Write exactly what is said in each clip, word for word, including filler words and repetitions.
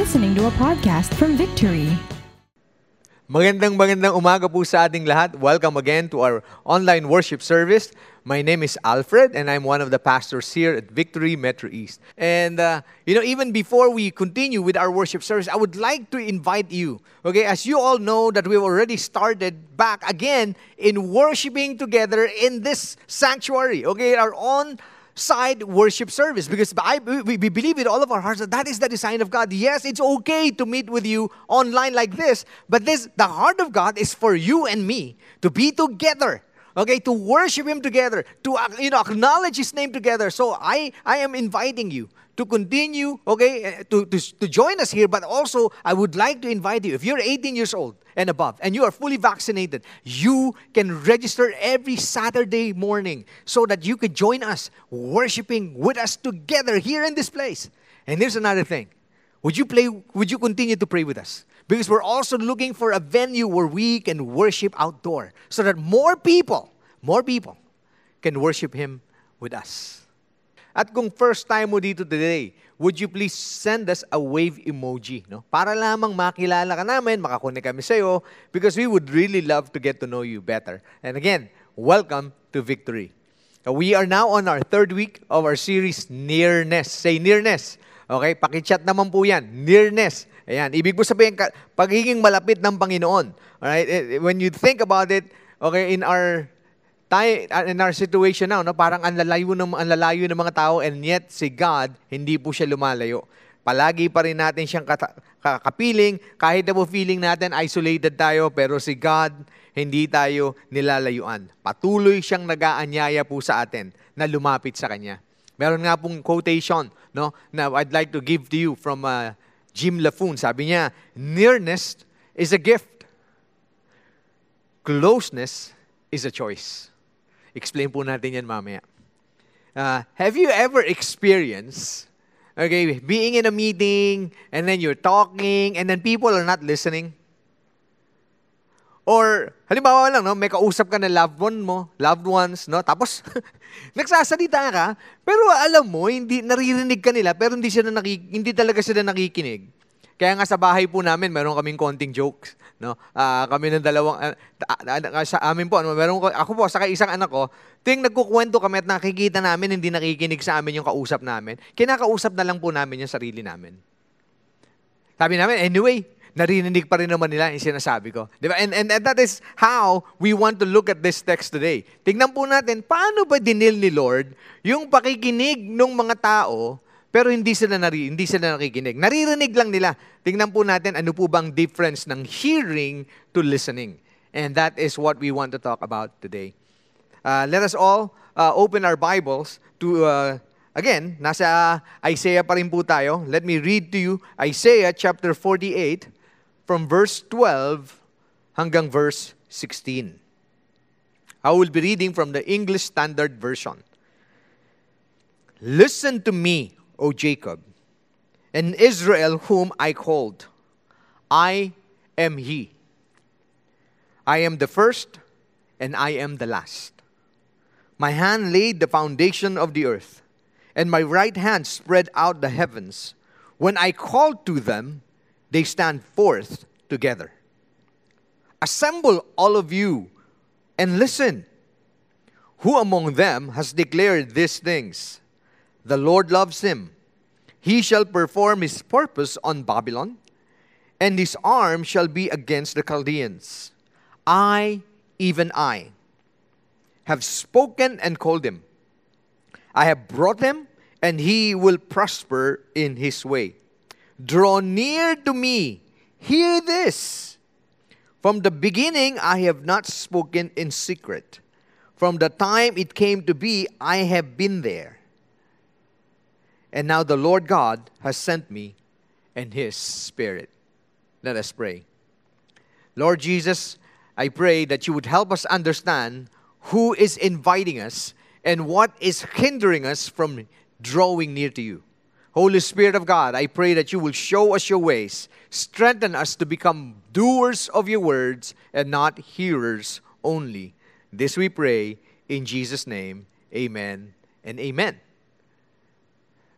listening to a podcast from Victory. Magandang magandang umaga po sa ating lahat. Welcome again to our online worship service. My name is Alfred and I'm one of the pastors here at Victory Metro East. And uh, you know, even before we continue with our worship service, I would like to invite you, okay, as you all know that we've already started back again in worshiping together in this sanctuary, okay, our own side worship service, because I, we, we believe with all of our hearts that that is the design of God. Yes, it's okay to meet with you online like this, but this the heart of God is for you and me to be together, okay, to worship Him together, to uh, you know acknowledge His name together. So I I am inviting you to continue, okay, to, to, to join us here, but also I would like to invite you, if you're eighteen years old and above, and you are fully vaccinated, you can register every Saturday morning so that you could join us, worshiping with us together here in this place. And here's another thing. Would you play, would you continue to pray with us? Because we're also looking for a venue where we can worship outdoor so that more people, more people can worship Him with us. At kung first time mo dito today, would you please send us a wave emoji, no? Para lamang makilala ka namin, makakunik kami sa'yo, because we would really love to get to know you better. And again, welcome to Victory. Uh, We are now on our third week of our series, Nearness. Say Nearness. Okay, pakichat naman po yan. Nearness. Ayan, ibig po sabihin, ka- pagiging malapit ng Panginoon. Alright, Eh, when you think about it, okay, in our tayo, in our situation now, no, parang ang lalayo ng ang lalayo ng mga tao, and yet si God hindi po siya lumalayo. Palagi pa rin natin siyang kata- ka- kapiling, kahit na po feeling natin isolated tayo, pero si God hindi tayo nilalayuan. Patuloy siyang nag-aanyaya po sa atin na lumapit sa Kanya. Meron nga pong quotation, no, na I'd like to give to you from uh, Jim Laffoon. Sabi niya, nearness is a gift. Closeness is a choice. Explain po natin yan mamaya. Uh, have you ever experienced, okay, being in a meeting and then you're talking and then people are not listening? Or, halimbawa lang, no, may kausap ka na loved one mo, loved ones, no? Tapos, nagsasalita ka, pero alam mo, hindi, naririnig ka nila, pero hindi, sila nakik- hindi talaga sila nakikinig. Kaya nga sa bahay po namin, meron kaming konting jokes. No? Uh, kami ng dalawang, uh, uh, sa amin po, ano, meron ko, ako po, saka isang anak ko, tuwing nagkukwento kami at nakikita namin, hindi nakikinig sa amin yung kausap namin, kinakausap na lang po namin yung sarili namin. Sabi namin, anyway, narinig pa rin naman nila yung sinasabi ko. Diba? And, and, and that is how we want to look at this text today. Tignan po natin, paano ba dinil ni Lord yung pakikinig ng mga tao, pero hindi sila, nari, hindi sila nakikinig. Naririnig lang nila. Tingnan po natin ano po bang difference ng hearing to listening. And that is what we want to talk about today. Uh, let us all uh, open our Bibles to, uh, again, nasa Isaiah pa rin po tayo. Let me read to you Isaiah chapter forty-eight from verse twelve hanggang verse sixteen. I will be reading from the English Standard Version. Listen to me, O Jacob, and Israel whom I called. I am He. I am the first, and I am the last. My hand laid the foundation of the earth, and my right hand spread out the heavens. When I called to them, they stand forth together. Assemble all of you, and listen. Who among them has declared these things? The Lord loves him. He shall perform His purpose on Babylon, and His arm shall be against the Chaldeans. I, even I, have spoken and called him. I have brought him, and he will prosper in his way. Draw near to me. Hear this. From the beginning I have not spoken in secret. From the time it came to be, I have been there. And now the Lord God has sent me and His Spirit. Let us pray. Lord Jesus, I pray that You would help us understand who is inviting us and what is hindering us from drawing near to You. Holy Spirit of God, I pray that You will show us Your ways, strengthen us to become doers of Your words and not hearers only. This we pray in Jesus' name. Amen and amen.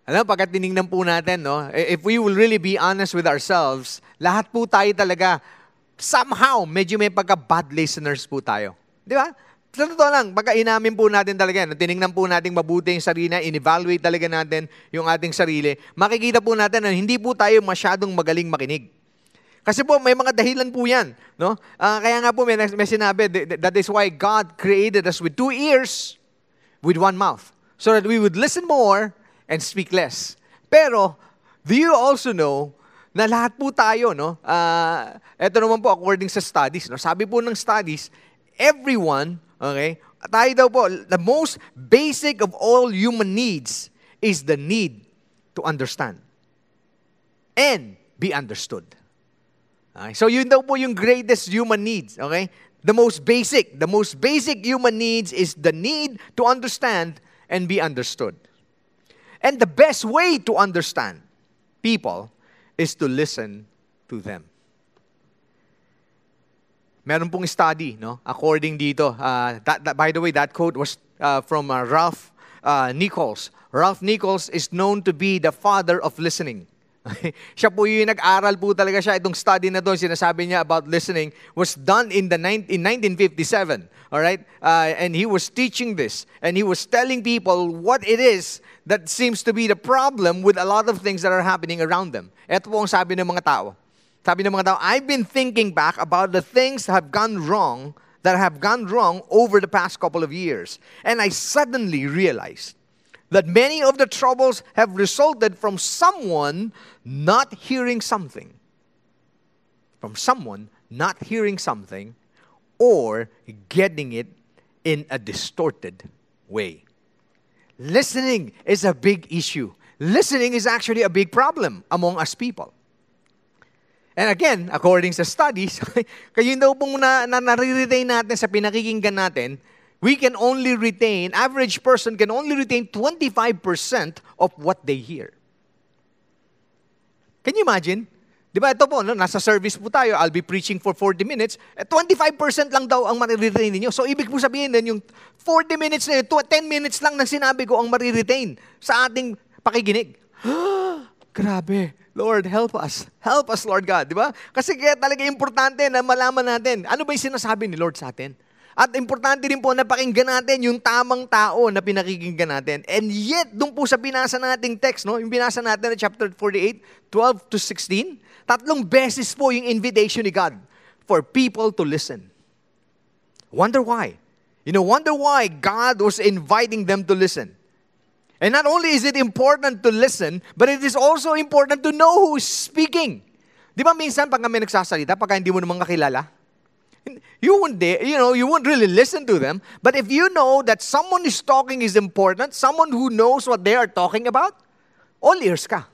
Alam, pagkat tinignan po natin, no, if we will really be honest with ourselves, lahat po tayo talaga, somehow, medyo may pagka-bad listeners po tayo. Di ba? Sa totoo lang, pagka inamin po natin talaga, tinignan po natin mabuti yung sarili, in-evaluate talaga natin yung ating sarili, makikita po natin na hindi po tayo masyadong magaling makinig. Kasi po, may mga dahilan po yan. No? Uh, kaya nga po, may, may sinabi, that is why God created us with two ears, with one mouth, so that we would listen more and speak less. Pero, do you also know na lahat po tayo, no? Uh, ito naman po, according sa studies, no? Sabi po ng studies, everyone, okay, tayo daw po, the most basic of all human needs is the need to understand and be understood. Okay? So, yun daw po yung greatest human needs, okay? The most basic, the most basic human needs is the need to understand and be understood. And the best way to understand people is to listen to them. Meron pong study, no? According dito, uh, that, that, by the way, that quote was uh, from uh, Ralph uh, Nichols. Ralph Nichols is known to be the father of listening. Siya po yung nag-aral po talaga siya. Itong study na to, sinasabi niya about listening, was done in, the in nineteen fifty-seven. All right? Uh, and he was teaching this. And he was telling people what it is that seems to be the problem with a lot of things that are happening around them. Ito po ang sabi ng mga tao. Sabi ng mga tao, I've been thinking back about the things that have gone wrong, that have gone wrong over the past couple of years. And I suddenly realized that many of the troubles have resulted from someone not hearing something. From someone not hearing something or getting it in a distorted way. Listening is a big issue. Listening is actually a big problem among us people. And again, according sa studies, kayo daw pong na, na, nare-retain natin sa pinakikinggan natin, we can only retain, average person can only retain twenty-five percent of what they hear. Can you imagine? Di ba ito po, no, nasa service po tayo, I'll be preaching for forty minutes, eh, twenty-five percent lang daw ang mariretain ninyo. So ibig po sabihin din, yung forty minutes na yun, ten minutes lang ng sinabi ko ang mariretain sa ating pakikinig. Grabe. Lord, help us. Help us, Lord God. Di ba? Kasi kaya talaga importante na malaman natin, ano ba yung sinasabi ni Lord sa atin? At importante rin po na pakinggan natin yung tamang tao na pinakikinggan natin. And yet, doon po sa binasa nating text, no? Yung binasa natin na chapter forty-eight, twelve to sixteen, tatlong beses po yung invitation ni God for people to listen. Wonder why? You know, wonder why God was inviting them to listen. And not only is it important to listen, but it is also important to know who is speaking. Di ba minsan pag kami nagsasalita, pagka hindi mo naman kakilala, you won't, you know, you won't really listen to them. But if you know that someone is talking is important, someone who knows what they are talking about, all ears ka.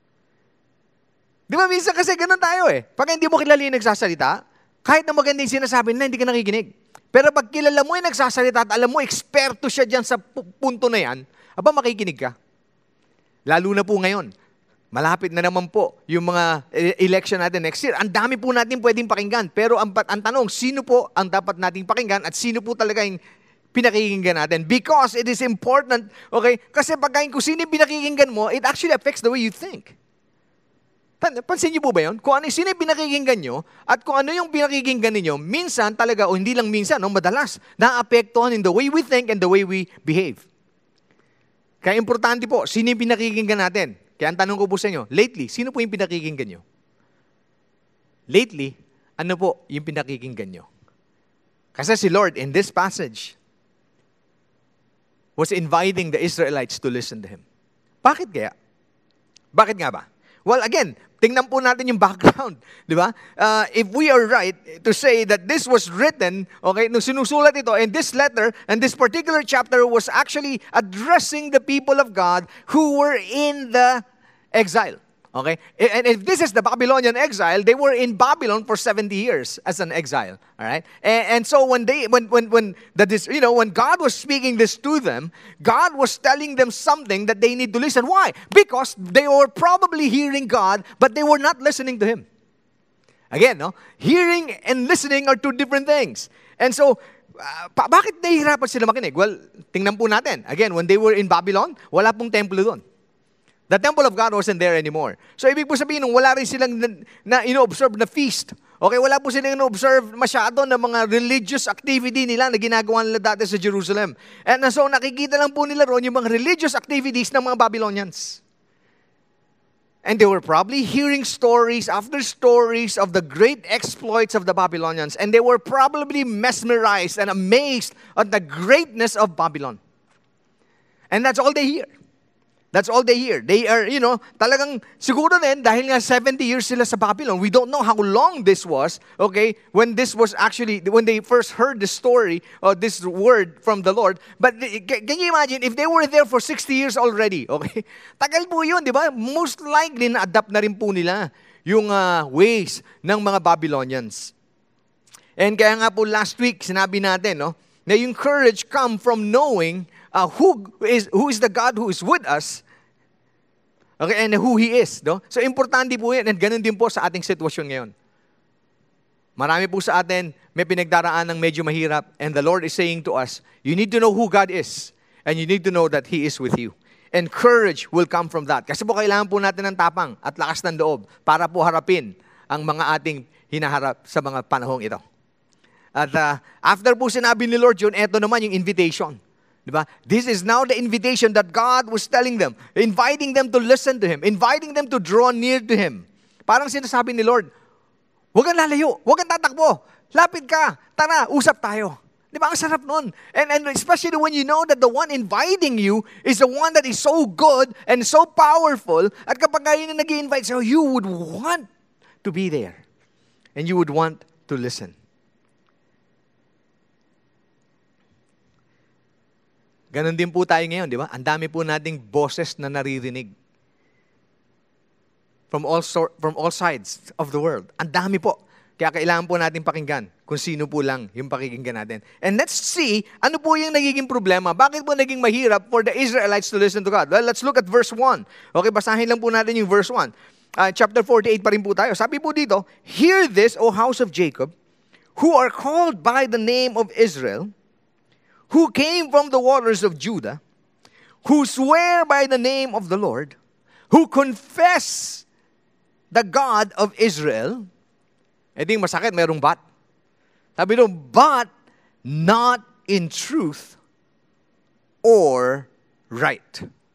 Di ba minsan kasi ganun tayo eh. Pag hindi mo kilala yung nagsasalita, kahit na maganda yung sinasabi nila, hindi ka nakikinig. Pero pag kilala mo yung nagsasalita at alam mo, eksperto siya dyan sa punto na yan, aba makikinig ka. Lalo na po ngayon. Malapit na naman po yung mga election natin next year. Ang dami po natin pwedeng pakinggan. Pero ang, ang tanong, sino po ang dapat nating pakinggan at sino po talaga yung pinakikinggan natin? Because it is important, okay? Kasi pagkain kung sino yung pinakikinggan mo, it actually affects the way you think. Pansin niyo po ba yun? Kung ano, sino yung pinakikinggan nyo at kung ano yung pinakikinggan ninyo, minsan talaga, o hindi lang minsan, no, madalas, na-apektuhan in the way we think and the way we behave. Kaya importante po, sino yung pinakikinggan natin? Kaya ang tanong ko po sa inyo, lately, sino po yung pinakikinggan nyo? Lately, ano po yung pinakikinggan nyo? Kasi si Lord, in this passage, was inviting the Israelites to listen to Him. Bakit kaya? Bakit nga ba? Well, again, tingnan po natin yung background, di ba? Uh, if we are right to say that this was written, okay, nung sinusulat ito, and this letter, and this particular chapter was actually addressing the people of God who were in the exile. Okay? And if this is the Babylonian exile, they were in Babylon for seventy years as an exile. All right? And, and so when they, when when when that is, you know, when God was speaking this to them, God was telling them something that they need to listen. Why? Because they were probably hearing God, but they were not listening to Him. Again, no? Hearing and listening are two different things. And so, uh, pa- bakit nahihirapan sila makinig? Well, tingnan po natin. Again, when they were in Babylon, wala pong templo doon. The temple of God wasn't there anymore. So ibig po sabihin, nung wala rin silang na, na ino-observe na feast. Okay, wala po silang ino-observe masyado ng mga religious activity nila na ginagawa nila dati sa Jerusalem. And so nakikita lang po nila roon yung mga religious activities ng mga Babylonians. And they were probably hearing stories after stories of the great exploits of the Babylonians. And they were probably mesmerized and amazed at the greatness of Babylon. And that's all they hear. That's all they hear. They are, you know, talagang siguro din, dahil nga seventy years sila sa Babylon, we don't know how long this was, okay, when this was actually, when they first heard the story, or this word from the Lord. But can you imagine, if they were there for sixty years already, okay, tagal po yun, di ba? Most likely, na-adapt na rin po nila yung uh, ways ng mga Babylonians. And kaya nga po last week, sinabi natin, no, na yung courage come from knowing Uh, who is who is the God who is with us, okay, and who He is, no? So, importante po yan, and ganun din po sa ating sitwasyon ngayon. Marami po sa atin, may pinagdaraan ng medyo mahirap, and the Lord is saying to us, you need to know who God is, and you need to know that He is with you. And courage will come from that. Kasi po, kailangan po natin ng tapang at lakas ng loob para po harapin ang mga ating hinaharap sa mga panahong ito. At uh, after po sinabi ni Lord yun, eto naman yung invitation. Diba? This is now the invitation that God was telling them, inviting them to listen to Him, inviting them to draw near to Him. Parang sinasabi ni Lord, huwag kang lalayo, huwag kang tatakbo, lapit ka, tara, usap tayo. Diba? Ang sarap nun. And, and especially when you know that the one inviting you is the one that is so good and so powerful, at kapag kayo na nag-i-invite, so you would want to be there. And you would want to listen. Ganon din po tayo ngayon, di ba? Ang dami po nating boses na naririnig. From all sort, from all sides of the world. Ang dami po. Kaya kailangan po natin pakinggan kung sino po lang yung pakikinggan natin. And let's see, ano po yung nagiging problema? Bakit po naging mahirap for the Israelites to listen to God? Well, let's look at verse one. Okay, basahin lang po natin yung verse one. Uh, chapter forty-eight pa rin po tayo. Sabi po dito, hear this, O house of Jacob, who are called by the name of Israel, who came from the waters of Judah, who swear by the name of the Lord, who confess the God of Israel. Eh di masakit, merong but. Sabi doon, but not in truth or right.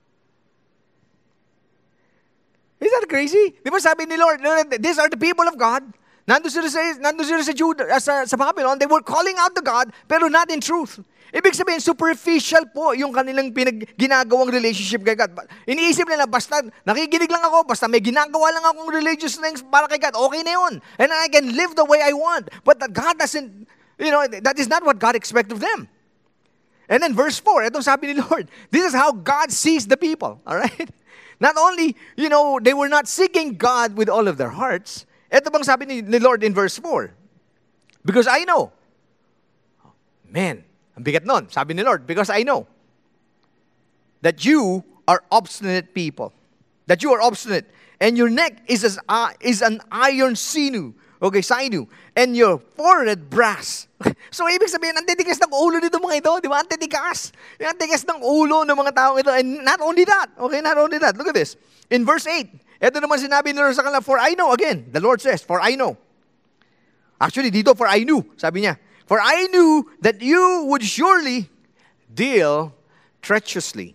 Is that crazy? Di ba sabi ni Lord, these are the people of God. Nandun sila sa, nandun sila sa, Judah, sa, sa Babylon, they were calling out to God, pero not in truth. Ibig sabihin, superficial po yung kanilang pinag ginagawang relationship kay God. Iniisip nila, basta nakikinig lang ako, basta may ginagawa lang akong religious things para kay God, okay na yun. And I can live the way I want. But that God doesn't, you know, that is not what God expects of them. And then verse four, itong sabi ni Lord, this is how God sees the people. All right? Not only, you know, they were not seeking God with all of their hearts. Ito bang sabi ni, ni Lord in verse four? Because I know. Man, ang bigat nun. Sabi ni Lord, because I know that you are obstinate people. That you are obstinate. And your neck is, as, uh, is an iron sinew. Okay, sinew. And your forehead brass. So, ibig sabihin, ang titigas ng ulo nito mga ito. Di ba? Ang titigas. Ang titigas ng ulo ng mga taong ito. And not only that. Okay, not only that. Look at this. In verse eight, ito naman sinabi ni Lord sa kanila, for I know, again, the Lord says, for I know. Actually, dito, for I knew. Sabi niya, for I knew that you would surely deal treacherously.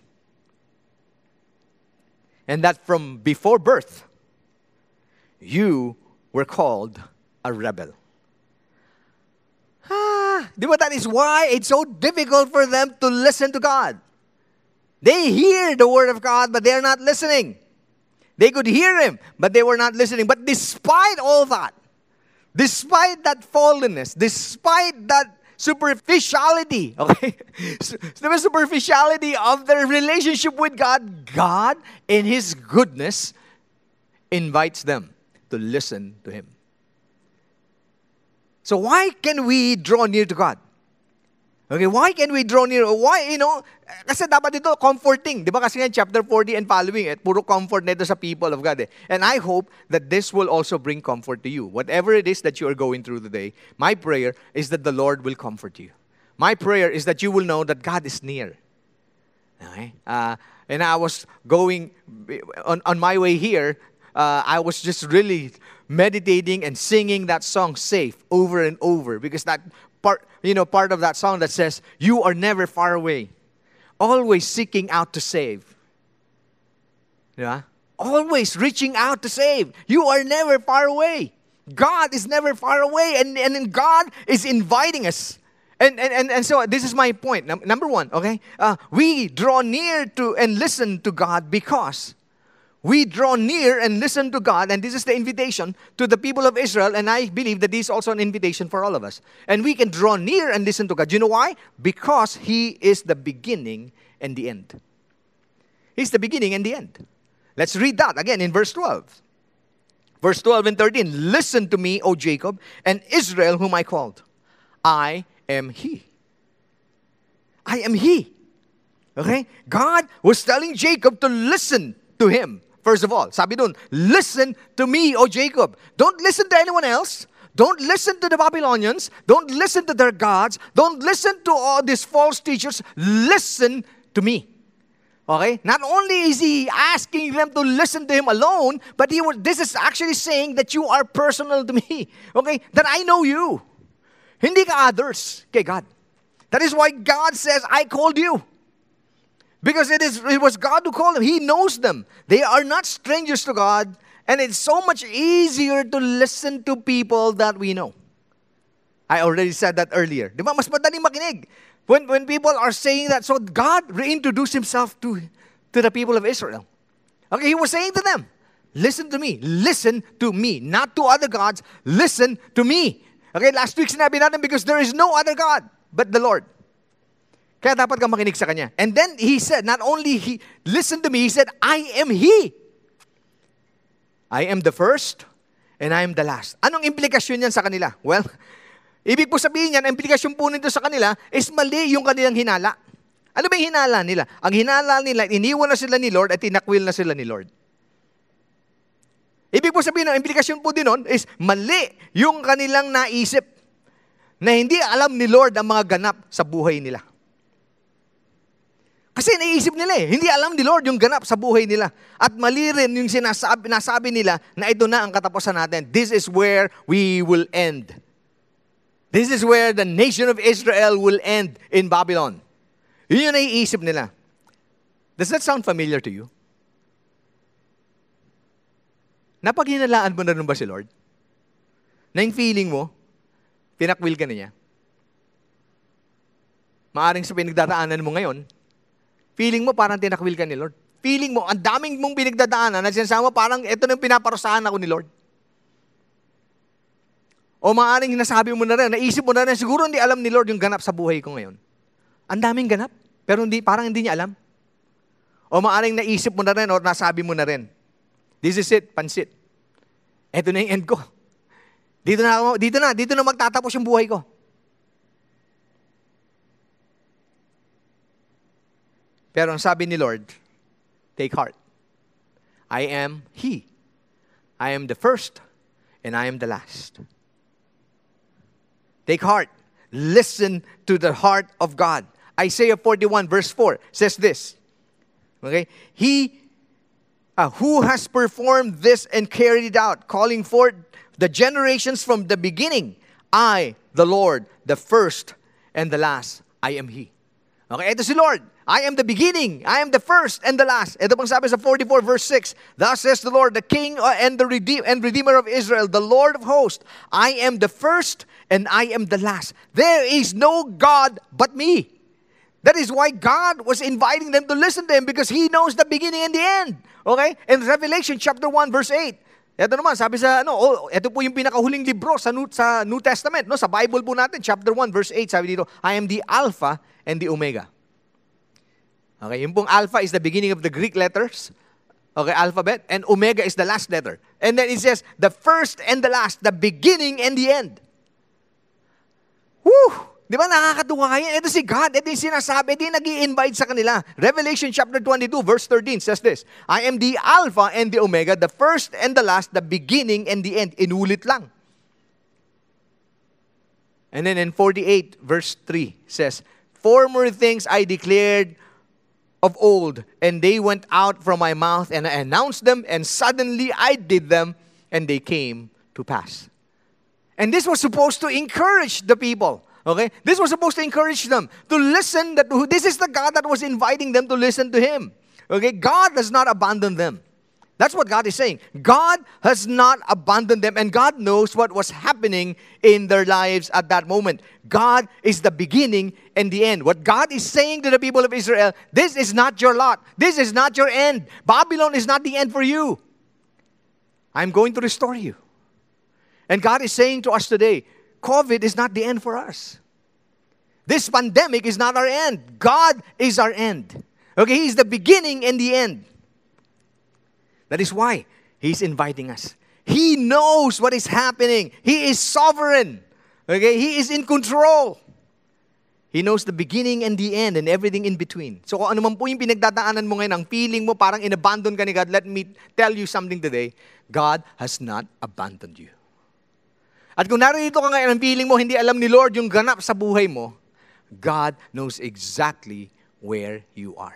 And that from before birth, you were called a rebel. Ah, di ba that is why it's so difficult for them to listen to God. They hear the word of God, but they are not listening. They could hear Him, but they were not listening. But despite all that, despite that fallenness, despite that superficiality, okay? The superficiality of their relationship with God, God, in His goodness, invites them to listen to Him. So why can we draw near to God? Okay, why can we draw near? Why, you know, kasi dapat ito comforting. Di ba kasi nga chapter forty and following, eh, puro comfort nito sa people of God. Eh. And I hope that this will also bring comfort to you. Whatever it is that you are going through today, my prayer is that the Lord will comfort you. My prayer is that you will know that God is near. Okay? Uh, And I was going, on, on my way here, uh, I was just really meditating and singing that song, Safe, over and over. Because that part, you know, part of that song that says, you are never far away. Always seeking out to save. Yeah? Always reaching out to save. You are never far away. God is never far away. And, and, and God is inviting us. And, and, and, and so this is my point. Num- number one, okay? Uh, we draw near to and listen to God because we draw near and listen to God. And this is the invitation to the people of Israel. And I believe that this is also an invitation for all of us. And we can draw near and listen to God. Do you know why? Because He is the beginning and the end. He's the beginning and the end. Let's read that again in verse twelve. Verse twelve and thirteen. Listen to me, O Jacob, and Israel whom I called. I am He. I am He. Okay? God was telling Jacob to listen to Him. First of all, sabi dun, listen to me, O Jacob. Don't listen to anyone else. Don't listen to the Babylonians. Don't listen to their gods. Don't listen to all these false teachers. Listen to me. Okay? Not only is He asking them to listen to Him alone, but he was, this is actually saying that you are personal to me. Okay? That I know you. Hindi ka others kay God. That is why God says, I called you. Because it is it was God who called them. He knows them. They are not strangers to God. And it's so much easier to listen to people that we know. I already said that earlier. Di ba? Mas madaling makinig. When, when people are saying that, so God reintroduced Himself to, to the people of Israel. Okay, He was saying to them, listen to me. Listen to me. Not to other gods. Listen to me. Okay, last week sinabi natin because there is no other God but the Lord. Kaya dapat kang makinig sa Kanya. And then He said, not only He, listen to me, He said, I am He. I am the first and I am the last. Anong implikasyon yan sa kanila? Well, ibig po sabihin yan, ang implikasyon po nito sa kanila is mali yung kanilang hinala. Ano ba yung hinala nila? Ang hinala nila, iniwan na sila ni Lord at tinakwil na sila ni Lord. Ibig po sabihin, ang implikasyon po din nun is mali yung kanilang naisip na hindi alam ni Lord ang mga ganap sa buhay nila. Kasi naisip nila eh, hindi alam ni Lord yung ganap sa buhay nila. At mali rin yung sinasabi, nasabi nila na ito na ang katapusan natin. This is where we will end. This is where the nation of Israel will end in Babylon. Yun yung naiisip nila. Does that sound familiar to you? Napaghinalaan mo na rin ba si Lord? Na yung feeling mo, tinakwil ka na niya. Maaring sa pinagdadaanan mo ngayon, feeling mo parang tinakwil ka ni Lord. Feeling mo, ang daming mong pinagdadaanan na sinasama parang ito na yung pinaparusahan ako ni Lord. O maaaring nasabi mo na rin, naisip mo na rin, siguro hindi alam ni Lord yung ganap sa buhay ko ngayon. Ang daming ganap, pero hindi, parang hindi niya alam. O maaaring naisip mo na rin o nasabi mo na rin, this is it, pansit. Ito na yung end ko. Dito na, ako, dito na, dito na magtatapos yung buhay ko. Pero ang sabi ni Lord, take heart. I am He. I am the first and I am the last. Take heart. Listen to the heart of God. Isaiah forty-one verse four says this. Okay? He uh, who has performed this and carried it out, calling forth the generations from the beginning. I, the Lord, the first and the last. I am He. Okay, ito si Lord. I am the beginning. I am the first and the last. Ito pang sabi sa forty-four verse six. Thus says the Lord, the King and the Redeem and Redeemer of Israel, the Lord of hosts. I am the first and I am the last. There is no God but me. That is why God was inviting them to listen to Him because He knows the beginning and the end. Okay? In Revelation chapter one verse eight. Ito naman, sabi sa, ano, oh, ito po yung pinakahuling libro sa New, sa New Testament. No? Sa Bible po natin, chapter one verse eight, sabi dito, I am the Alpha and the Omega. Okay, yung pong Alpha is the beginning of the Greek letters. Okay, alphabet. And Omega is the last letter. And then it says, the first and the last, the beginning and the end. Woo! Di ba nakakatuwa yan? Ito si God. Ito yung sinasabi. Ito yung nag-i-invite sa kanila. Revelation chapter twenty-two verse thirteen says this, I am the Alpha and the Omega, the first and the last, the beginning and the end. Inulit lang. And then in forty-eight verse three says, former things I declared of old, and they went out from my mouth, and I announced them, and suddenly I did them, and they came to pass. And this was supposed to encourage the people. Okay? This was supposed to encourage them to listen. That this is the God that was inviting them to listen to Him. Okay? God does not abandon them. That's what God is saying. God has not abandoned them, and God knows what was happening in their lives at that moment. God is the beginning and the end. What God is saying to the people of Israel, this is not your lot. This is not your end. Babylon is not the end for you. I'm going to restore you. And God is saying to us today, COVID is not the end for us. This pandemic is not our end. God is our end. Okay, He's the beginning and the end. That is why He's inviting us. He knows what is happening. He is sovereign. Okay, He is in control. He knows the beginning and the end and everything in between. So kung ano man po yung pinagdadaanan mo ngayon, ang feeling mo parang inabandon ka ni God, let me tell you something today. God has not abandoned you. At kung narito ka ngayon, ang feeling mo, hindi alam ni Lord yung ganap sa buhay mo, God knows exactly where you are.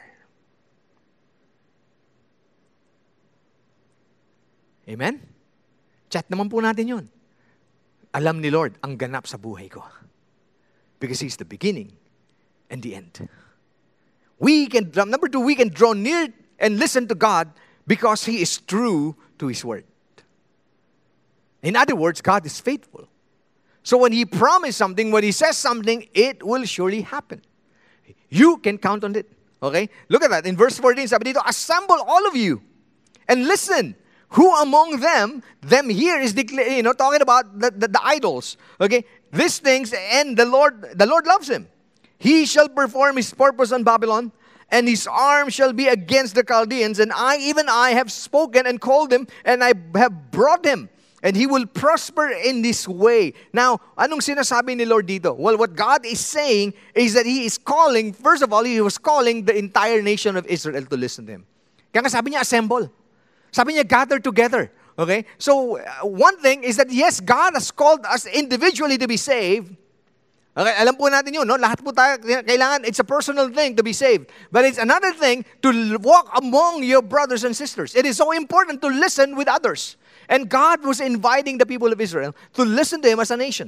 Amen? Chat naman po natin yun. Alam ni Lord ang ganap sa buhay ko. Because He's the beginning and the end. We can, number two, we can draw near and listen to God because He is true to His word. In other words, God is faithful. So when He promised something, when He says something, it will surely happen. You can count on it. Okay? Look at that. In verse fourteen, sabi dito, assemble all of you and listen. Who among them, them here is decla- you know, talking about the, the, the idols. Okay? These things, and the Lord, the Lord loves him. He shall perform His purpose on Babylon, and His arm shall be against the Chaldeans, and I, even I, have spoken and called him, and I have brought him. And he will prosper in this way. Now, anong sinasabi ni Lord dito? Well, what God is saying is that He is calling, first of all, He was calling the entire nation of Israel to listen to Him. Kaya nga sabi niya, assemble. Sabi niya, gather together. Okay? So, uh, one thing is that, yes, God has called us individually to be saved. Okay? Alam po natin yun, no? Lahat po tayo, kailangan, it's a personal thing to be saved. But it's another thing to walk among your brothers and sisters. It is so important to listen with others. And God was inviting the people of Israel to listen to Him as a nation.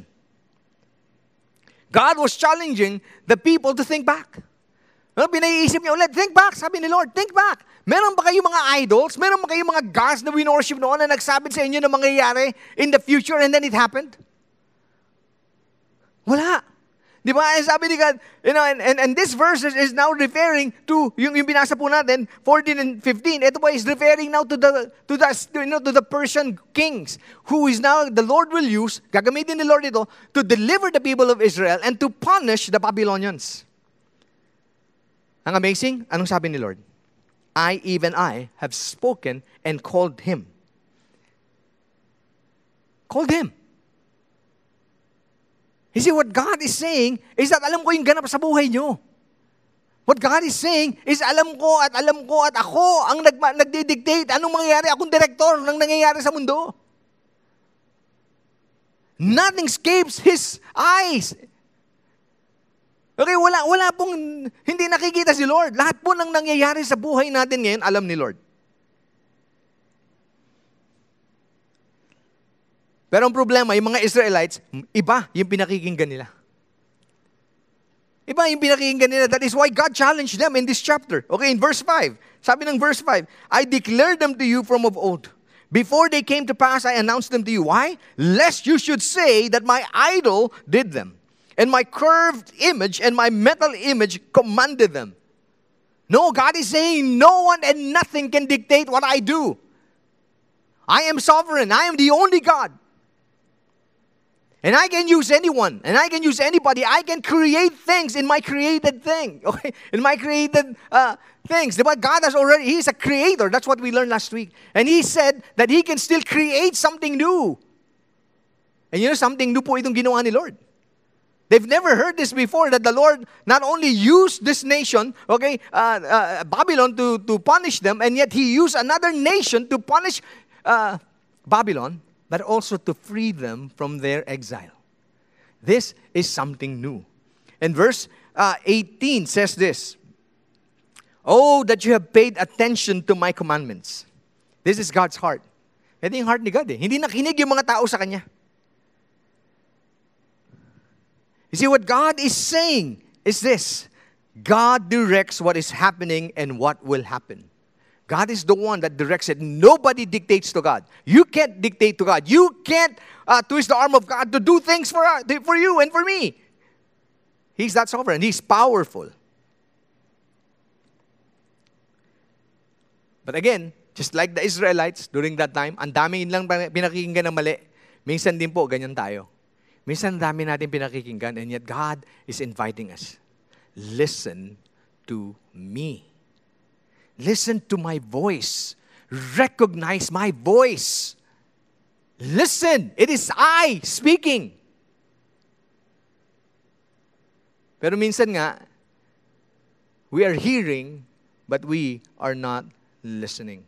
God was challenging the people to think back. No, pinaiisip niya ulit, think back, sabi ni Lord, think back. Meron ba kayong mga idols? Meron ba kayong mga gods na winorship noon na nagsabi sa inyo na mangyayari in the future and then it happened? Wala. Di ba? Sabi ni God, you know, and, and, and this verse is, is now referring to, yung, yung binasa po natin, fourteen and fifteen, ito po is referring now to the, to the, you know, to the Persian kings, who is now, the Lord will use, gagamitin ni Lord ito, to deliver the people of Israel and to punish the Babylonians. Ang amazing, anong sabi ni Lord? I, even I, have spoken and called him. Called him. You see, what God is saying is that alam ko yung ganap sa buhay nyo. What God is saying is alam ko at alam ko at ako ang nag- nagdidictate anong mangyayari. Akong direktor ng nangyayari sa mundo. Nothing escapes His eyes. Okay, wala, wala pong, hindi nakikita si Lord. Lahat po ng nangyayari sa buhay natin ngayon, alam ni Lord. Pero ang problema, yung mga Israelites, iba yung pinakikinggan nila. Iba yung pinakikinggan nila. That is why God challenged them in this chapter. Okay, in verse five. Sabi ng verse five, I declared them to you from of old. Before they came to pass, I announced them to you. Why? Lest you should say that my idol did them. And my curved image and my metal image commanded them. No, God is saying no one and nothing can dictate what I do. I am sovereign. I am the only God. And I can use anyone. And I can use anybody. I can create things in my created thing. Okay? In my created uh, things. But God has already, He is a creator. That's what we learned last week. And He said that He can still create something new. And you know, something new po itong ginawa ni Lord. They've never heard this before, that the Lord not only used this nation, okay, uh, uh, Babylon, to, to punish them, and yet He used another nation to punish uh, Babylon, but also to free them from their exile. This is something new. And verse uh, eighteen says this. Oh, that you have paid attention to my commandments. This is God's heart. Ito yung heart ni God eh. Hindi nakinig yung mga tao sa Kanya. You see, what God is saying is this. God directs what is happening and what will happen. God is the one that directs it. Nobody dictates to God. You can't dictate to God. You can't uh, twist the arm of God to do things for, uh, for you and for me. He's that sovereign. He's powerful. But again, just like the Israelites during that time, ang dami lang pinakikinggan ng mali. Minsan din po, ganyan tayo. Minsan dami natin pinakikinggan and yet God is inviting us. Listen to me. Listen to my voice. Recognize my voice. Listen, it is I speaking. Pero minsan nga, we are hearing, but we are not listening.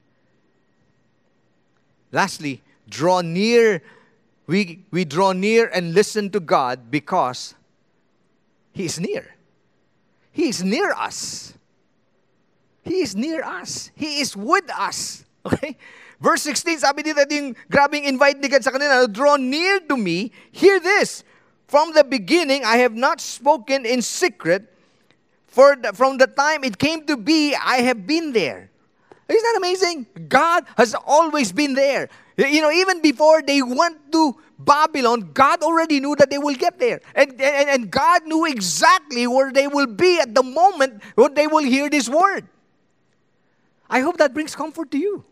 Lastly, draw near. We, we draw near and listen to God because He is near. He is near us. He is near us. He is with us. Okay? Verse sixteen, sabi dito yung grabing invite ni God sa kanila, draw near to me, hear this, from the beginning I have not spoken in secret, for the, from the time it came to be, I have been there. Isn't that amazing? God has always been there. You know, even before they went to Babylon, God already knew that they will get there. And, and, and God knew exactly where they will be at the moment when they will hear this word. I hope that brings comfort to you.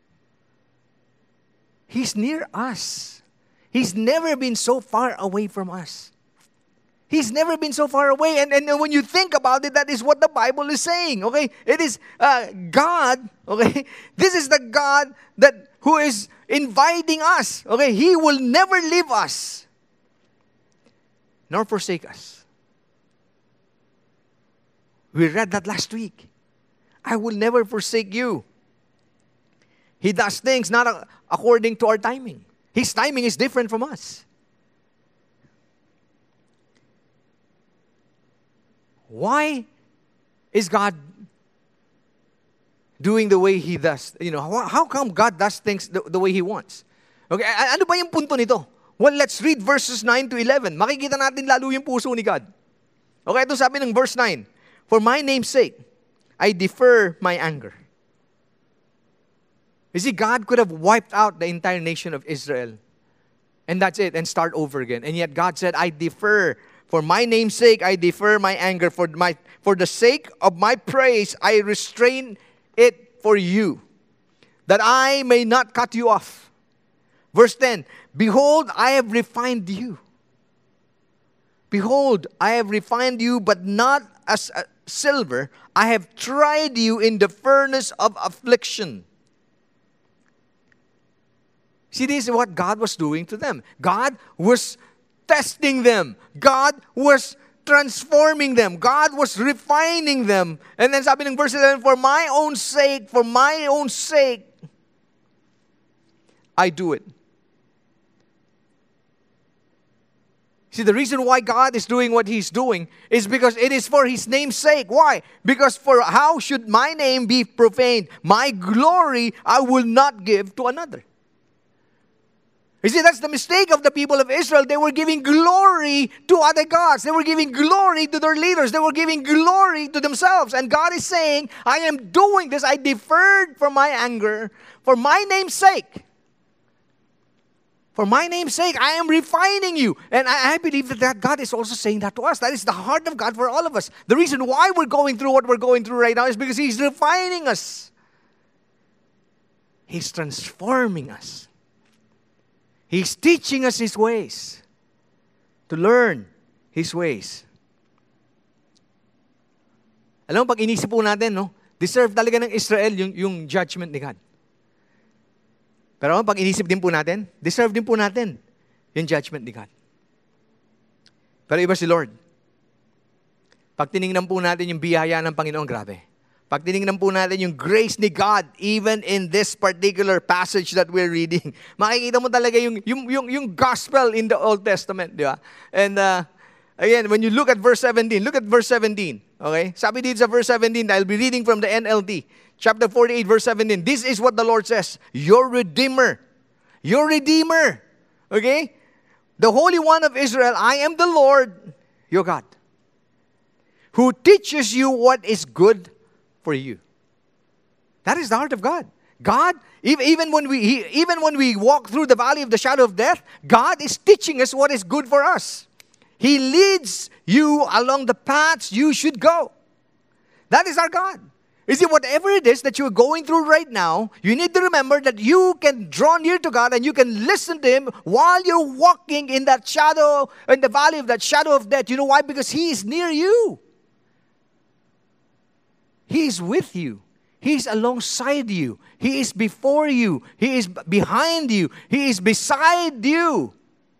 He's near us. He's never been so far away from us. He's never been so far away. And, and when you think about it, that is what the Bible is saying. Okay? It is uh, God. Okay? This is the God that who is inviting us. Okay? He will never leave us nor forsake us. We read that last week. I will never forsake you. He does things not according to our timing. His timing is different from us. Why is God doing the way He does? You know, how, how come God does things the, the way He wants? Okay, a- ano ba yung punto nito? Well, let's read verses nine to eleven. Makikita natin lalo yung puso ni God. Okay, ito sabi ng verse nine. For my name's sake, I defer my anger. You see, God could have wiped out the entire nation of Israel. And that's it, and start over again. And yet God said, I defer. For my name's sake, I defer my anger. For my for the sake of my praise, I restrain it for you, that I may not cut you off. Verse ten, behold, I have refined you. Behold, I have refined you, but not as a silver. I have tried you in the furnace of affliction. See, this is what God was doing to them. God was testing them. God was transforming them. God was refining them. And then sabi ng verse eleven, for my own sake, for my own sake, I do it. See, the reason why God is doing what He's doing is because it is for His name's sake. Why? Because for how should my name be profaned? My glory I will not give to another. You see, that's the mistake of the people of Israel. They were giving glory to other gods. They were giving glory to their leaders. They were giving glory to themselves. And God is saying, I am doing this. I deferred from my anger for my name's sake. For my name's sake, I am refining you. And I, I believe that, that God is also saying that to us. That is the heart of God for all of us. The reason why we're going through what we're going through right now is because He's refining us. He's transforming us. He's teaching us His ways. To learn His ways. Alam mo, pag inisip po natin, no, deserve talaga ng Israel yung, yung judgment ni God. Pero pag inisip din po natin, deserve din po natin yung judgment ni God. Pero iba si Lord. Pag tinignan po natin yung biyaya ng Panginoon, grabe. Pag tinignan po natin yung grace ni God, even in this particular passage that we're reading, makikita mo talaga yung, yung, yung, yung gospel in the Old Testament, di ba? And uh, again, when you look at verse seventeen, look at verse seventeen. Okay? Sabi dito sa verse seventeen, I'll be reading from the N L T. Chapter forty-eight, verse seventeen. This is what the Lord says. Your Redeemer. Your Redeemer. Okay? The Holy One of Israel, I am the Lord, your God, who teaches you what is good for you. That is the heart of God. God, even when we he, even when we walk through the valley of the shadow of death, God is teaching us what is good for us. He leads you along the paths you should go. That is our God. You see, whatever it is that you're going through right now, you need to remember that you can draw near to God and you can listen to Him while you're walking in that shadow, in the valley of that shadow of death. You know why? Because He is near you. He is with you. He is alongside you. He is before you. He is behind you. He is beside you.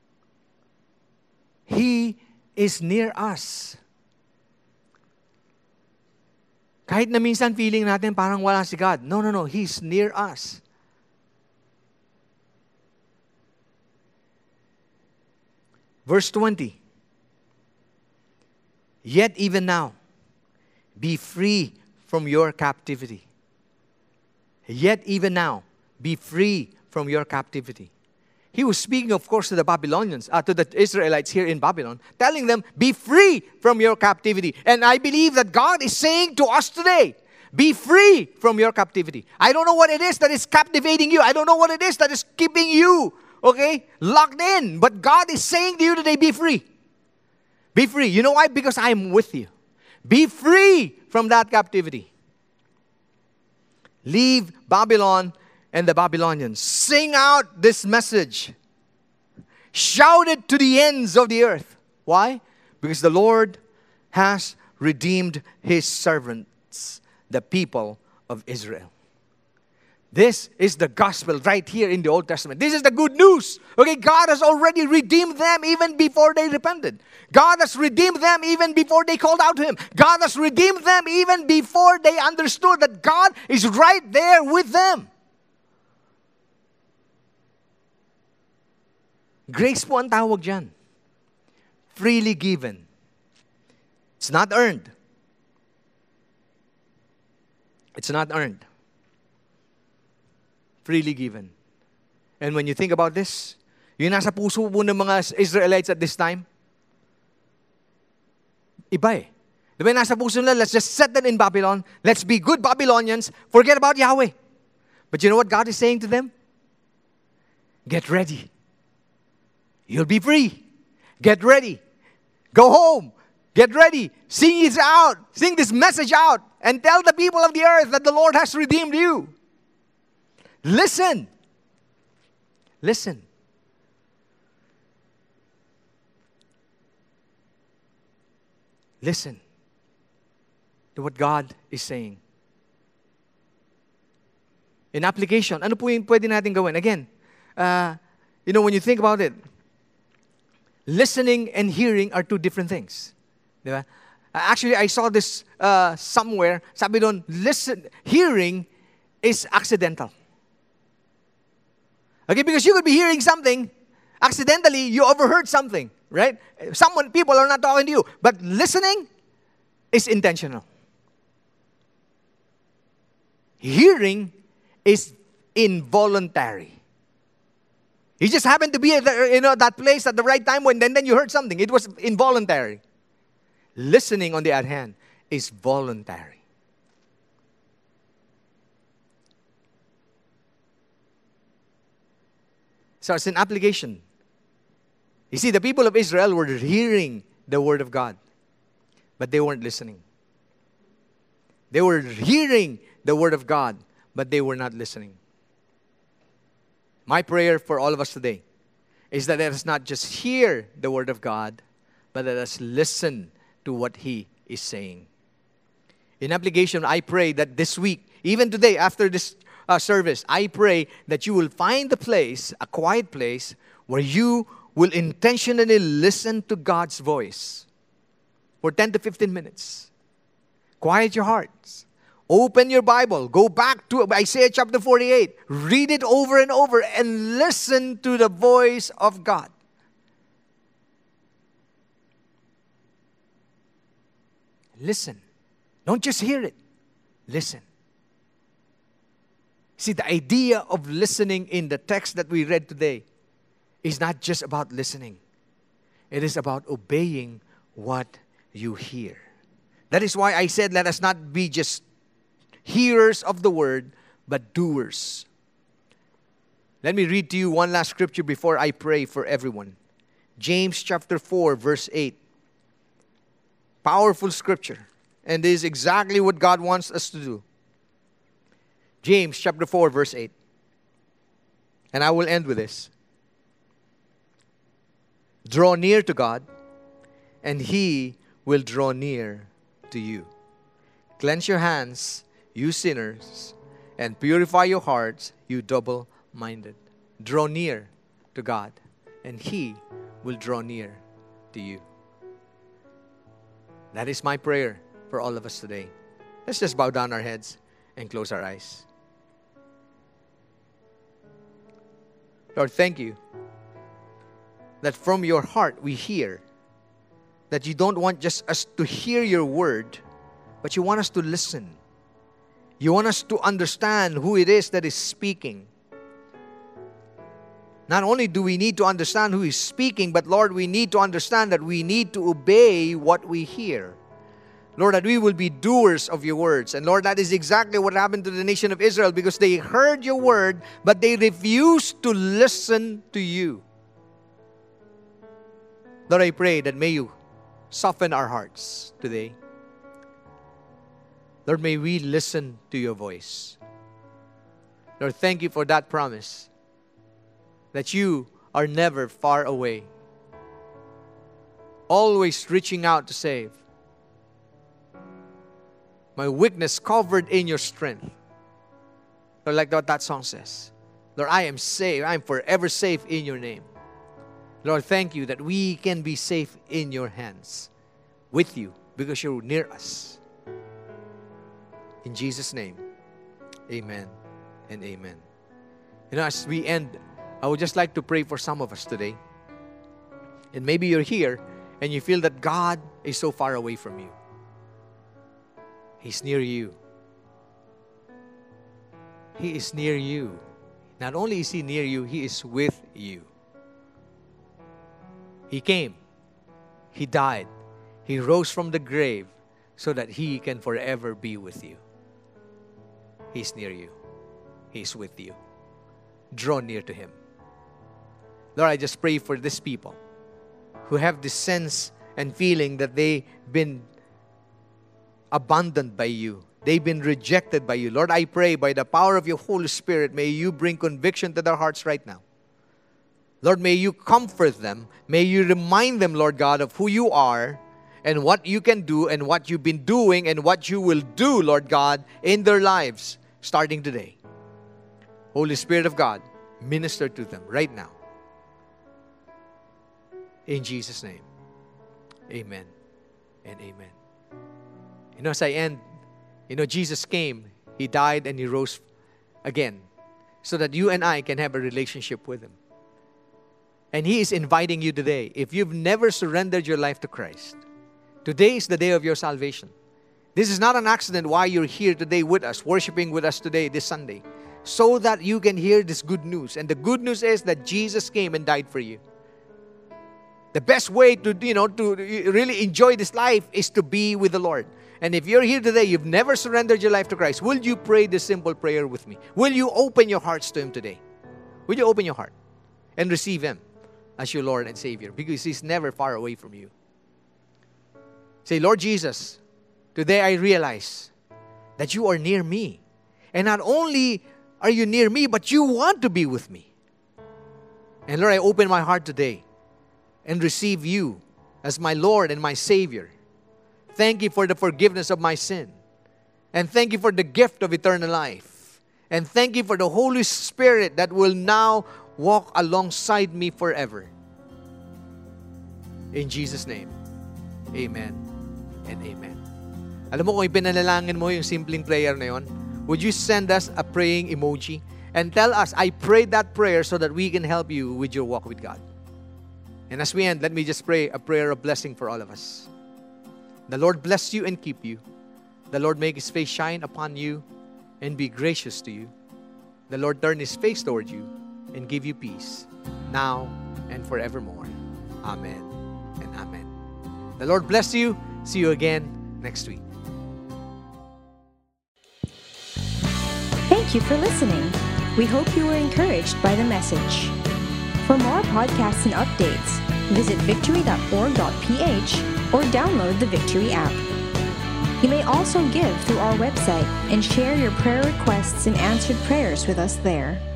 He is near us. Kahit na minsan feeling natin parang wala si God. No, no, no. He's near us. Verse twenty. Yet even now, be free from your captivity. Yet even now, be free from your captivity. He was speaking, of course, to the Babylonians, uh, to the Israelites here in Babylon, telling them, be free from your captivity. And I believe that God is saying to us today, be free from your captivity. I don't know what it is that is captivating you. I don't know what it is that is keeping you, okay, locked in. But God is saying to you today, be free. Be free. You know why? Because I am with you. Be free from that captivity. Leave Babylon and the Babylonians. Sing out this message. Shout it to the ends of the earth. Why? Because the Lord has redeemed His servants, the people of Israel. This is the gospel right here in the Old Testament. This is the good news. Okay, God has already redeemed them even before they repented. God has redeemed them even before they called out to Him. God has redeemed them even before they understood that God is right there with them. Grace po ang tawag dyan. Freely given. It's not earned. It's not earned. Freely given. And when you think about this, yung nasa puso po ng mga Israelites at this time, iba eh. Diba nasa puso nila, let's just settle in Babylon. Let's be good Babylonians. Forget about Yahweh. But you know what God is saying to them? Get ready. You'll be free. Get ready. Go home. Get ready. Sing it out. Sing this message out. And tell the people of the earth that the Lord has redeemed you. Listen. Listen. Listen to what God is saying. In application, ano po yung pwede natin gawin? Again, uh, you know, when you think about it, listening and hearing are two different things. Diba? Uh, actually, I saw this uh, somewhere. Sabi doon, listen, hearing is accidental. Okay, because you could be hearing something, accidentally, you overheard something, right? Someone, people are not talking to you. But listening is intentional. Hearing is involuntary. You just happened to be at the, you know, that place at the right time when then, then you heard something. It was involuntary. Listening, on the other hand, is voluntary. So it's an application. You see, the people of Israel were hearing the word of God, but they weren't listening. They were hearing the word of God, but they were not listening. My prayer for all of us today is that let us not just hear the word of God, but let us listen to what He is saying. In application, I pray that this week, even today, after this uh, service, I pray that you will find a place, a quiet place, where you will intentionally listen to God's voice for ten to fifteen minutes. Quiet your hearts. Open your Bible. Go back to Isaiah chapter forty-eight. Read it over and over and listen to the voice of God. Listen. Don't just hear it. Listen. See, the idea of listening in the text that we read today is not just about listening. It is about obeying what you hear. That is why I said, let us not be just hearers of the word, but doers. Let me read to you one last scripture before I pray for everyone. James chapter four, verse eight. Powerful scripture. And this is exactly what God wants us to do. James chapter four, verse eight. And I will end with this. Draw near to God, and He will draw near to you. Cleanse your hands, you sinners, and purify your hearts, you double-minded. Draw near to God, and He will draw near to you. That is my prayer for all of us today. Let's just bow down our heads and close our eyes. Lord, thank you that from your heart we hear that you don't want just us to hear your word, but you want us to listen. You want us to understand who it is that is speaking. Not only do we need to understand who is speaking, but Lord, we need to understand that we need to obey what we hear. Lord, that we will be doers of your words. And Lord, that is exactly what happened to the nation of Israel, because they heard your word, but they refused to listen to you. Lord, I pray that may you soften our hearts today. Lord, may we listen to your voice. Lord, thank you for that promise that you are never far away, always reaching out to save. My weakness covered in your strength. Lord, like what that song says. Lord, I am safe. I am forever safe in your name. Lord, thank you that we can be safe in your hands with you because you're near us. In Jesus' name, amen and amen. You know, as we end, I would just like to pray for some of us today. And maybe you're here and you feel that God is so far away from you. He's near you. He is near you. Not only is He near you, He is with you. He came. He died. He rose from the grave so that He can forever be with you. He's near you. He's with you. Draw near to Him. Lord, I just pray for these people who have this sense and feeling that they've been abandoned by you. They've been rejected by you. Lord, I pray by the power of your Holy Spirit, may you bring conviction to their hearts right now. Lord, may you comfort them. May you remind them, Lord God, of who you are and what you can do and what you've been doing and what you will do, Lord God, in their lives starting today. Holy Spirit of God, minister to them right now. In Jesus' name, amen and amen. You know, as I end, you know, Jesus came, He died, and He rose again so that you and I can have a relationship with Him. And He is inviting you today. If you've never surrendered your life to Christ, today is the day of your salvation. This is not an accident why you're here today with us, worshiping with us today, this Sunday, so that you can hear this good news. And the good news is that Jesus came and died for you. The best way to, you know, to really enjoy this life is to be with the Lord. And if you're here today, you've never surrendered your life to Christ, will you pray this simple prayer with me? Will you open your hearts to Him today? Will you open your heart and receive Him as your Lord and Savior? Because He's never far away from you. Say, Lord Jesus, today I realize that you are near me. And not only are you near me, but you want to be with me. And Lord, I open my heart today and receive you as my Lord and my Savior. Thank you for the forgiveness of my sin. And thank you for the gift of eternal life. And thank you for the Holy Spirit that will now walk alongside me forever. In Jesus' name, amen and amen. Alam mo, kung ipinanalangin mo yung simpleng prayer na yun, would you send us a praying emoji and tell us, I prayed that prayer so that we can help you with your walk with God. And as we end, let me just pray a prayer of blessing for all of us. The Lord bless you and keep you. The Lord make His face shine upon you and be gracious to you. The Lord turn His face toward you and give you peace, now and forevermore. Amen and amen. The Lord bless you. See you again next week. Thank you for listening. We hope you were encouraged by the message. For more podcasts and updates, visit victory dot org dot p h or download the Victory app. You may also give through our website and share your prayer requests and answered prayers with us there.